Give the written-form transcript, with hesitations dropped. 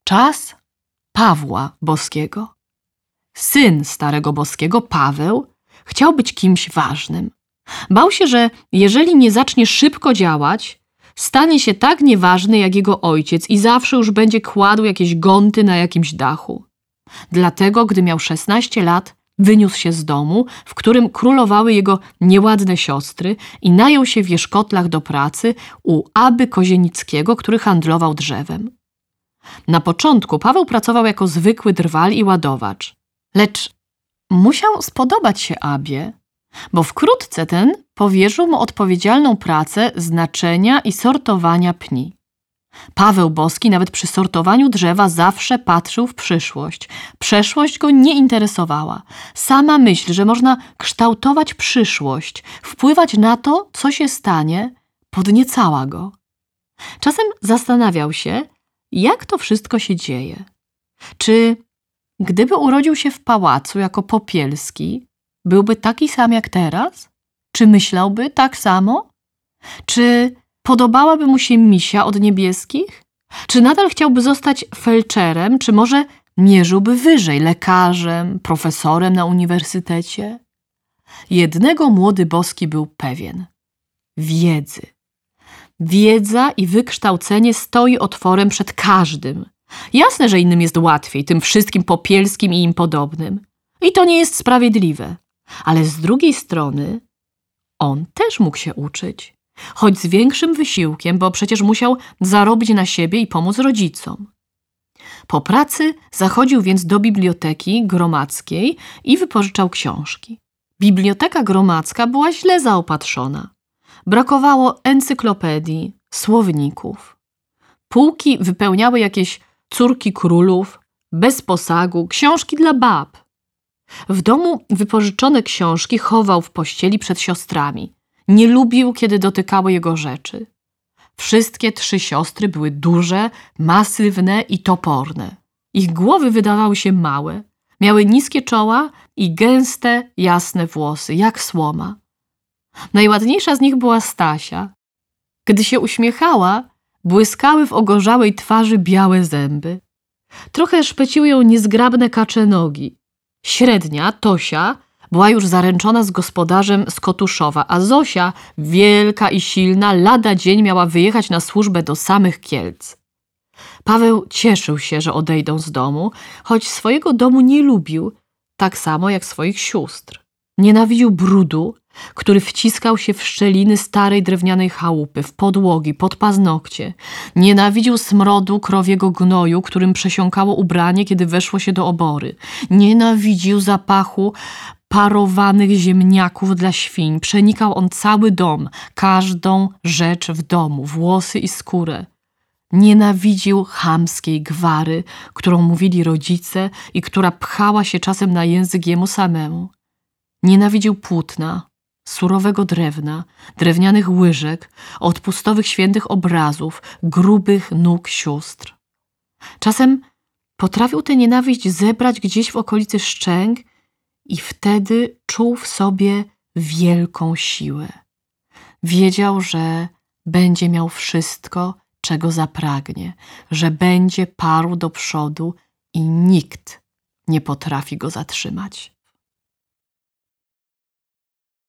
Czas Pawła Boskiego. Syn starego Boskiego, Paweł, chciał być kimś ważnym. Bał się, że jeżeli nie zacznie szybko działać, stanie się tak nieważny jak jego ojciec i zawsze już będzie kładł jakieś gonty na jakimś dachu. Dlatego, gdy miał 16 lat, wyniósł się z domu, w którym królowały jego nieładne siostry i najął się w Jeszkotlach do pracy u Aby Kozienickiego, który handlował drzewem. Na początku Paweł pracował jako zwykły drwal i ładowacz, lecz musiał spodobać się Abie, bo wkrótce ten powierzył mu odpowiedzialną pracę z naczenia i sortowania pni. Paweł Boski nawet przy sortowaniu drzewa zawsze patrzył w przyszłość. Przeszłość go nie interesowała. Sama myśl, że można kształtować przyszłość, wpływać na to, co się stanie, podniecała go. Czasem zastanawiał się, jak to wszystko się dzieje. Czy gdyby urodził się w pałacu jako Popielski, byłby taki sam jak teraz? Czy myślałby tak samo? Czy podobałaby mu się Misia od Niebieskich? Czy nadal chciałby zostać felczerem? Czy może mierzyłby wyżej, lekarzem, profesorem na uniwersytecie? Jednego młody Boski był pewien – wiedzy. Wiedza i wykształcenie stoi otworem przed każdym. Jasne, że innym jest łatwiej, tym wszystkim Popielskim i im podobnym. I to nie jest sprawiedliwe. Ale z drugiej strony on też mógł się uczyć. Choć z większym wysiłkiem, bo przecież musiał zarobić na siebie i pomóc rodzicom. Po pracy zachodził więc do biblioteki gromadzkiej i wypożyczał książki. Biblioteka gromadzka była źle zaopatrzona. Brakowało encyklopedii, słowników. Półki wypełniały jakieś córki królów, bez posagu, książki dla bab. W domu wypożyczone książki chował w pościeli przed siostrami. Nie lubił, kiedy dotykały jego rzeczy. Wszystkie 3 siostry były duże, masywne i toporne. Ich głowy wydawały się małe. Miały niskie czoła i gęste, jasne włosy, jak słoma. Najładniejsza z nich była Stasia. Gdy się uśmiechała, błyskały w ogorzałej twarzy białe zęby. Trochę szpeciły ją niezgrabne kacze nogi. Średnia, Tosia, była już zaręczona z gospodarzem z Kotuszowa, a Zosia, wielka i silna, lada dzień miała wyjechać na służbę do samych Kielc. Paweł cieszył się, że odejdą z domu, choć swojego domu nie lubił, tak samo jak swoich sióstr. Nienawidził brudu, który wciskał się w szczeliny starej drewnianej chałupy, w podłogi, pod paznokcie. Nienawidził smrodu krowiego gnoju, którym przesiąkało ubranie, kiedy weszło się do obory. Nienawidził zapachu parowanych ziemniaków dla świń. Przenikał on cały dom, każdą rzecz w domu, włosy i skórę. Nienawidził chamskiej gwary, którą mówili rodzice i która pchała się czasem na język jemu samemu. Nienawidził płótna, surowego drewna, drewnianych łyżek, odpustowych świętych obrazów, grubych nóg sióstr. Czasem potrafił tę nienawiść zebrać gdzieś w okolicy szczęk i wtedy czuł w sobie wielką siłę. Wiedział, że będzie miał wszystko, czego zapragnie, że będzie parł do przodu i nikt nie potrafi go zatrzymać.